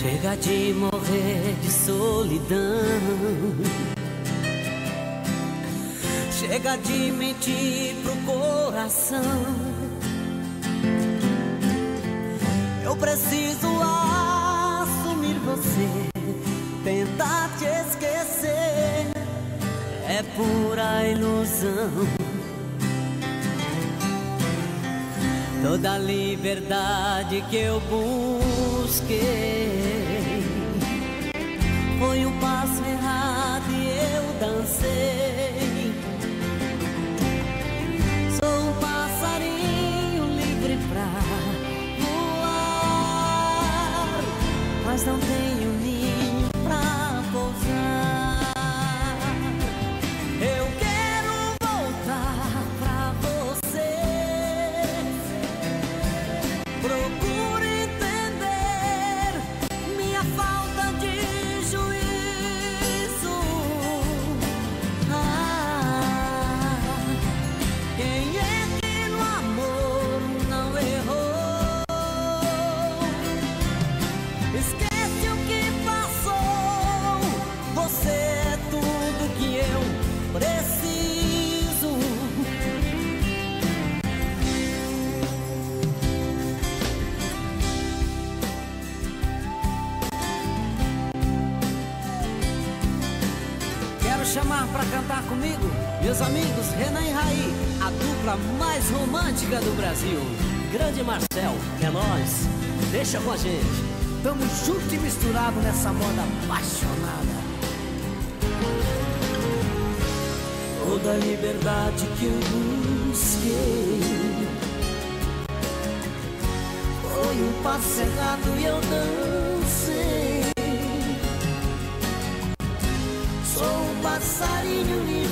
Chega de morrer de solidão. Chega de mentir pro coração. Eu preciso assumir você, tentar te esquecer é pura ilusão. Toda a liberdade que eu busquei foi um passo errado e eu dancei. Sou um passarinho livre pra voar, mas não tenho ninho pra pousar. Eu quero voltar pra você. Procure entender minha falta de juízo. Quem é que no amor não errou? Esquece o que passou. Você é tudo que eu preciso. Quero chamar pra cantar comigo meus amigos Renan e Raí, a dupla mais romântica do Brasil. Grande Marcel, é nóis. Deixa com a gente. Tamo junto e misturado nessa moda apaixonada. Toda a liberdade que eu busquei foi um passo errado e eu dancei. Sou um passarinho livre